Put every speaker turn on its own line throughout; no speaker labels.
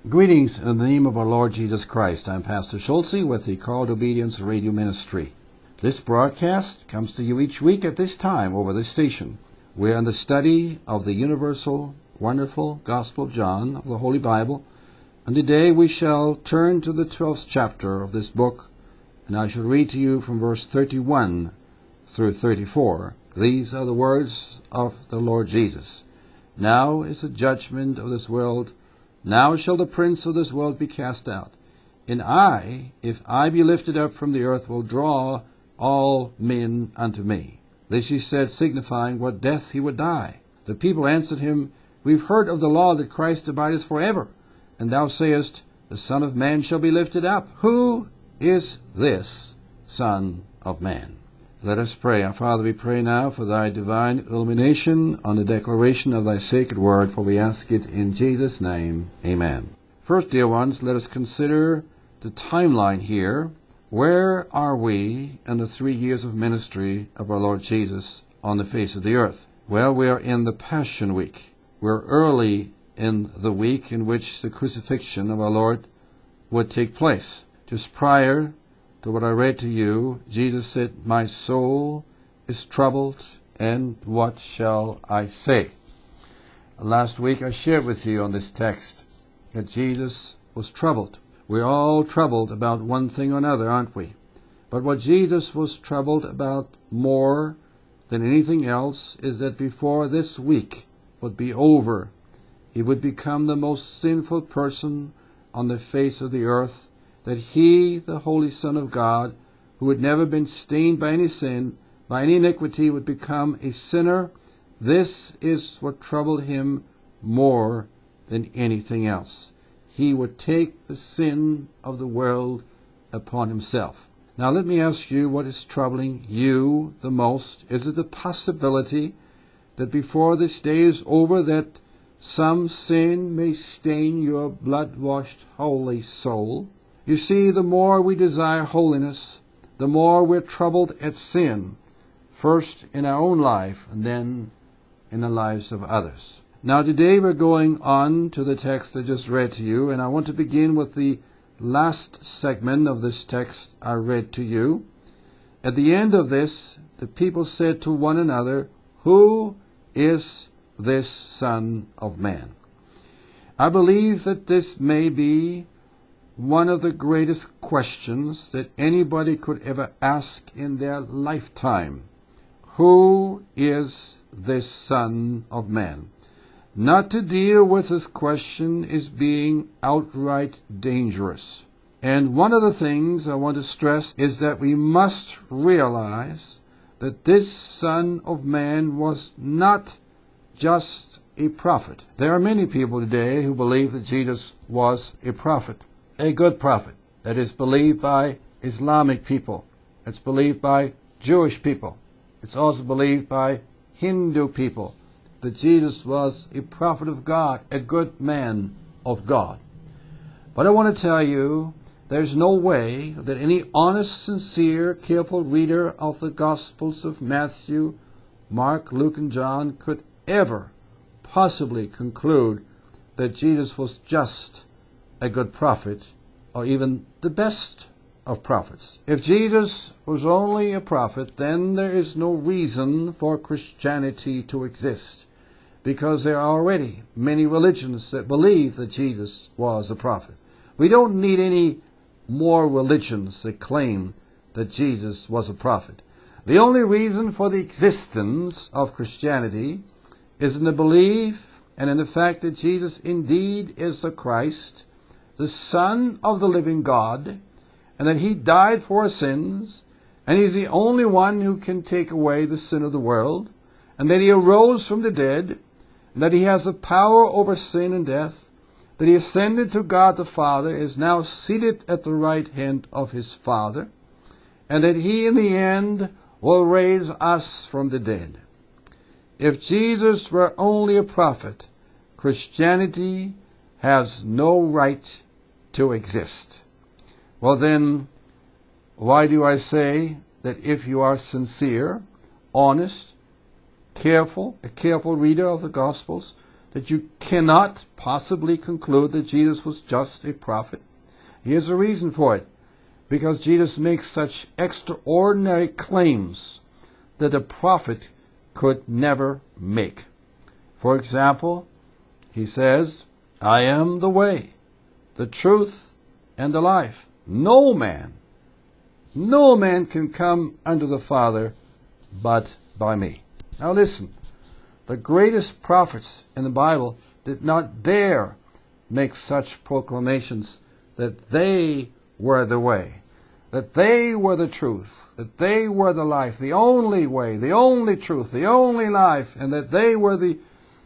Greetings in the name of our Lord Jesus Christ. I'm Pastor Schulze with the Called Obedience Radio Ministry. This broadcast comes to you each week at this time over this station. We're in the study of the universal, wonderful Gospel of John of the Holy Bible, and today we shall turn to the 12th chapter of this book, and I shall read to you from verse 31 through 34. These are the words of the Lord Jesus. Now is the judgment of this world. Now shall the prince of this world be cast out. And I, if I be lifted up from the earth, will draw all men unto me. This he said, signifying what death he would die. The people answered him, We've heard of the law that Christ abideth forever. And thou sayest, The Son of Man shall be lifted up. Who is this Son of Man? Let us pray. Our Father, we pray now for thy divine illumination on the declaration of thy sacred word, for we ask it in Jesus' name. Amen. First, dear ones, let us consider the timeline here. Where are we in the 3 years of ministry of our Lord Jesus on the face of the earth? Well, we are in the Passion Week. We're early in the week in which the crucifixion of our Lord would take place. Just prior to what I read to you, Jesus said, My soul is troubled, and what shall I say? Last week I shared with you on this text that Jesus was troubled. We're all troubled about one thing or another, aren't we? But what Jesus was troubled about more than anything else is that before this week would be over, he would become the most sinful person on the face of the earth, that he, the Holy Son of God, who had never been stained by any sin, by any iniquity, would become a sinner. This is what troubled him more than anything else. He would take the sin of the world upon himself. Now let me ask you, what is troubling you the most? Is it the possibility that before this day is over, that some sin may stain your blood-washed holy soul? You see, the more we desire holiness, the more we're troubled at sin, first in our own life and then in the lives of others. Now today we're going on to the text I just read to you, and I want to begin with the last segment of this text I read to you. At the end of this, the people said to one another, Who is this Son of Man? I believe that this may be one of the greatest questions that anybody could ever ask in their lifetime. Who is this Son of Man? Not to deal with this question is being outright dangerous. And one of the things I want to stress is that we must realize that this Son of Man was not just a prophet. There are many people today who believe that Jesus was a prophet. A good prophet that is believed by Islamic people. It's believed by Jewish people. It's also believed by Hindu people that Jesus was a prophet of God, a good man of God. But I want to tell you, there's no way that any honest, sincere, careful reader of the Gospels of Matthew, Mark, Luke, and John could ever possibly conclude that Jesus was just a good prophet, or even the best of prophets. If Jesus was only a prophet, then there is no reason for Christianity to exist, because there are already many religions that believe that Jesus was a prophet. We don't need any more religions that claim that Jesus was a prophet. The only reason for the existence of Christianity is in the belief and in the fact that Jesus indeed is the Christ, the Son of the living God, and that He died for our sins, and He's the only one who can take away the sin of the world, and that He arose from the dead, and that He has the power over sin and death, that He ascended to God the Father, is now seated at the right hand of His Father, and that He in the end will raise us from the dead. If Jesus were only a prophet, Christianity has no right to exist. Well then, why do I say that if you are sincere, honest, a careful reader of the Gospels, that you cannot possibly conclude that Jesus was just a prophet? Here's a reason for it. Because Jesus makes such extraordinary claims that a prophet could never make. For example, he says, I am the way, the truth, and the life. No man can come unto the Father but by me. Now listen, the greatest prophets in the Bible did not dare make such proclamations that they were the way, that they were the truth, that they were the life, the only way, the only truth, the only life, and that they were the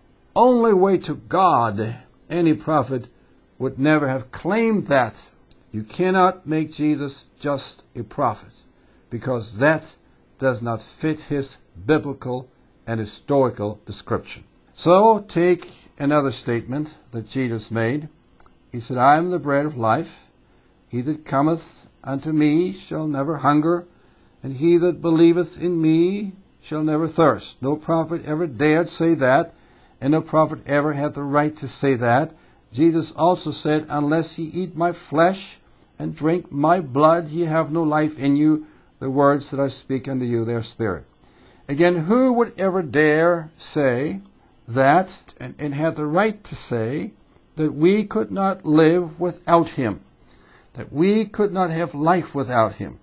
only way to God. Any prophet would never have claimed that. You cannot make Jesus just a prophet, because that does not fit his biblical and historical description. So take another statement that Jesus made. He said, I am the bread of life. He that cometh unto me shall never hunger, and he that believeth in me shall never thirst. No prophet ever dared say that, and no prophet ever had the right to say that. Jesus also said, unless ye eat my flesh and drink my blood, ye have no life in you. The words that I speak unto you, they are spirit. Again, who would ever dare say that, and have the right to say, that we could not live without him, that we could not have life without him?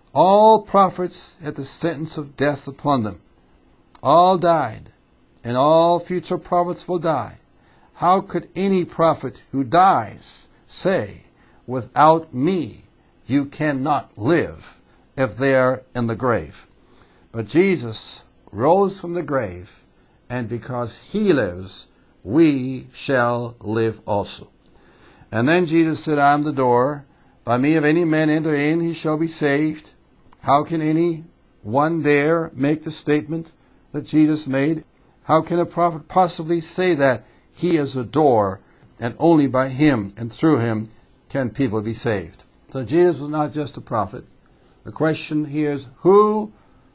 All prophets had the sentence of death upon them. All died, and all future prophets will die. How could any prophet who dies say, without me you cannot live, if they are in the grave? But Jesus rose from the grave, and because he lives, we shall live also. And then Jesus said, I am the door. By me, if any man enter in, he shall be saved. How can any one dare make the statement that Jesus made? How can a prophet possibly say that? He is the door, and only by him and through him can people be saved. So Jesus was not just a prophet. The question here is, who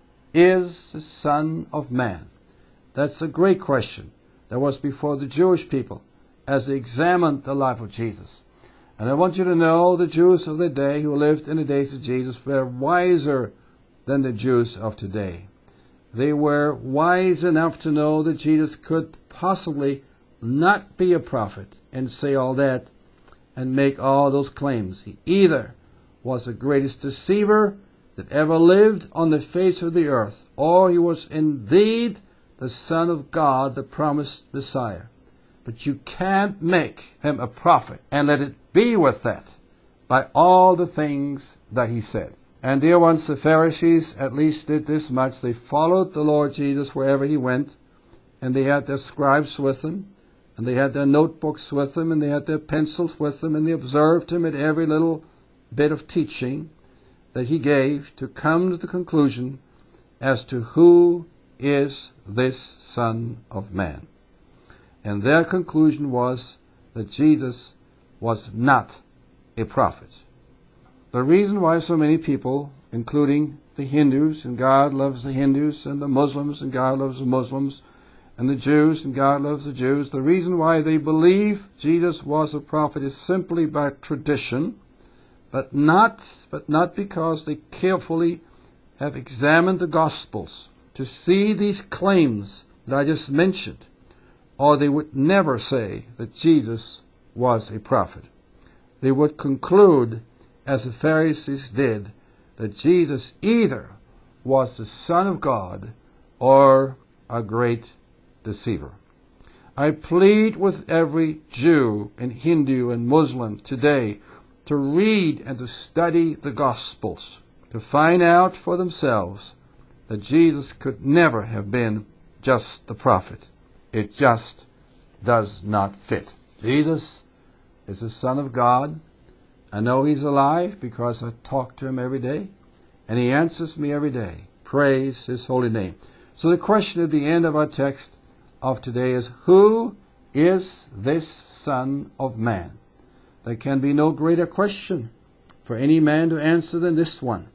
is the Son of Man? That's a great question that was before the Jewish people as they examined the life of Jesus. And I want you to know the Jews of the day who lived in the days of Jesus were wiser than the Jews of today. They were wise enough to know that Jesus could possibly not be a prophet and say all that and make all those claims. He either was the greatest deceiver that ever lived on the face of the earth, or he was indeed the Son of God, the promised Messiah. But you can't make him a prophet and let it be with that by all the things that he said. And dear ones, the Pharisees at least did this much. They followed the Lord Jesus wherever he went, and they had their scribes with them, and they had their notebooks with them, and they had their pencils with them, and they observed him at every little bit of teaching that he gave to come to the conclusion as to who is this Son of Man. And their conclusion was that Jesus was not a prophet. The reason why so many people, including the Hindus, and God loves the Hindus, and the Muslims, and God loves the Muslims, and the Jews, and God loves the Jews, the reason why they believe Jesus was a prophet is simply by tradition, but not because they carefully have examined the Gospels to see these claims that I just mentioned, or they would never say that Jesus was a prophet. They would conclude, as the Pharisees did, that Jesus either was the Son of God or a great deceiver. I plead with every Jew and Hindu and Muslim today to read and to study the Gospels, to find out for themselves that Jesus could never have been just the prophet. It just does not fit. Jesus is the Son of God. I know he's alive because I talk to him every day, and he answers me every day. Praise his holy name. So the question at the end of our text of today is, who is this Son of Man? There can be no greater question for any man to answer than this one.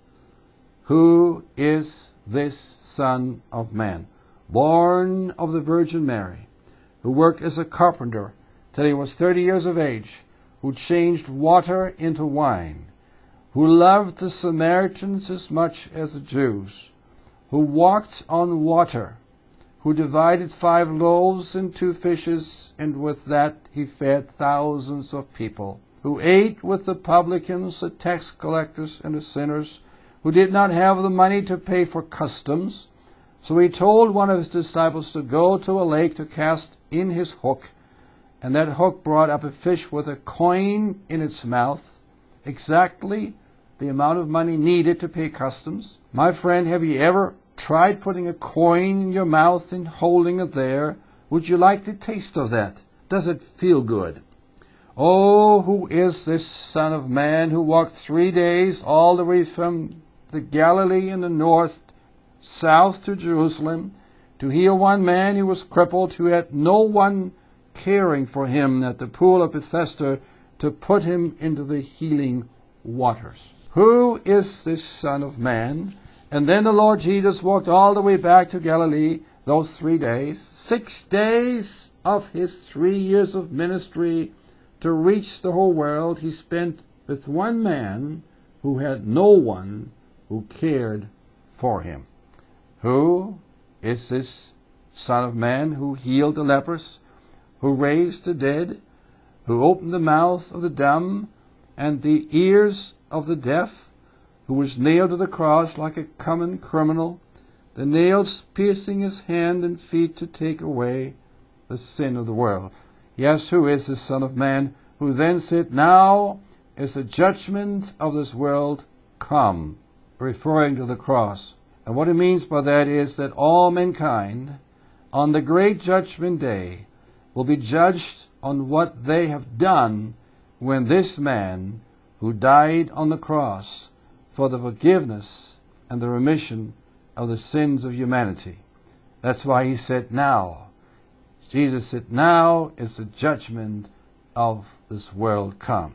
Who is this Son of Man? Born of the Virgin Mary, who worked as a carpenter till he was 30 years of age, who changed water into wine, who loved the Samaritans as much as the Jews, who walked on water, who divided 5 loaves and 2 fishes, and with that he fed thousands of people, who ate with the publicans, the tax collectors, and the sinners, who did not have the money to pay for customs. So he told one of his disciples to go to a lake to cast in his hook, and that hook brought up a fish with a coin in its mouth, exactly the amount of money needed to pay customs. My friend, have you ever tried putting a coin in your mouth and holding it there? Would you like the taste of that? Does it feel good? Oh, who is this Son of Man who walked 3 days all the way from the Galilee in the north, south to Jerusalem, to heal one man who was crippled, who had no one caring for him at the pool of Bethesda to put him into the healing waters? Who is this Son of Man? And then the Lord Jesus walked all the way back to Galilee those 3 days, 6 days of his 3 years of ministry to reach the whole world. He spent with one man who had no one who cared for him. Who is this Son of Man who healed the lepers, who raised the dead, who opened the mouth of the dumb and the ears of the deaf, who was nailed to the cross like a common criminal, the nails piercing his hand and feet to take away the sin of the world? Yes, who is the Son of Man who then said, "Now is the judgment of this world come," referring to the cross. And what it means by that is that all mankind on the great judgment day will be judged on what they have done when this man who died on the cross for the forgiveness and the remission of the sins of humanity. That's why he said now. Jesus said, "Now is the judgment of this world come."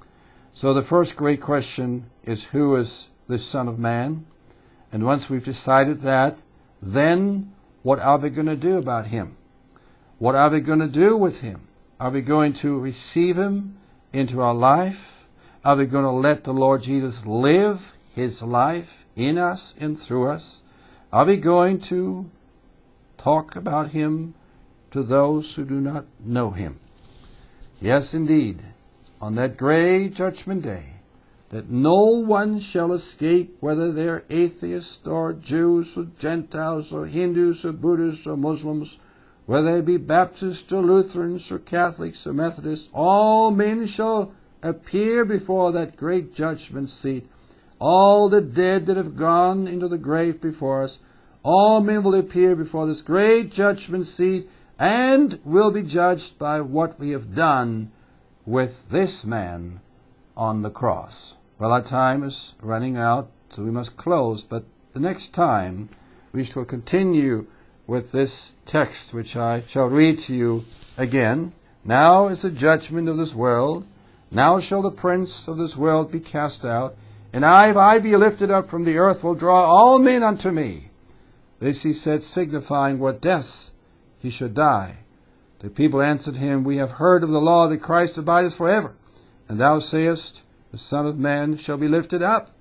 So the first great question is, who is this Son of Man? And once we've decided that, then what are we going to do about him? What are we going to do with him? Are we going to receive him into our life? Are we going to let the Lord Jesus live his life in us and through us? Are we going to talk about him to those who do not know him? Yes, indeed, on that great judgment day, that no one shall escape, whether they're atheists or Jews or Gentiles or Hindus or Buddhists or Muslims, whether they be Baptists or Lutherans or Catholics or Methodists. All men shall appear before that great judgment seat. All the dead that have gone into the grave before us, all men will appear before this great judgment seat and will be judged by what we have done with this man on the cross. Well, our time is running out, so we must close. But the next time we shall continue with this text, which I shall read to you again. Now is the judgment of this world. Now shall the prince of this world be cast out. And I, if I be lifted up from the earth, will draw all men unto me. This he said, signifying what death he should die. The people answered him, We have heard of the law that Christ abideth forever. And thou sayest, the Son of Man shall be lifted up.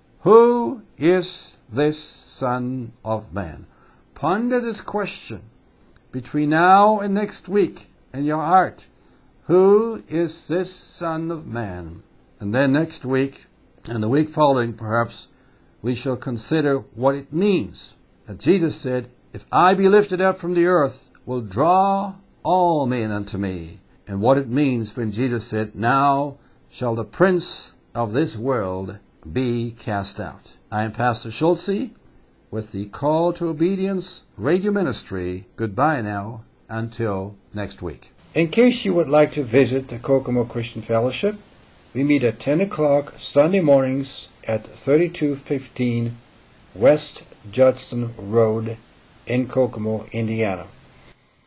Who is this Son of Man? Ponder this question between now and next week in your heart. Who is this Son of Man? And then next week, and the week following perhaps, we shall consider what it means. That Jesus said, If I be lifted up from the earth, will draw all men unto me. And what it means when Jesus said, Now shall the prince of this world be cast out. I am Pastor Schulze with the Call to Obedience Radio Ministry. Goodbye now until next week. In case you would like to visit the Kokomo Christian Fellowship, we meet at 10 o'clock Sunday mornings at 3215 West Judson Road in Kokomo, Indiana.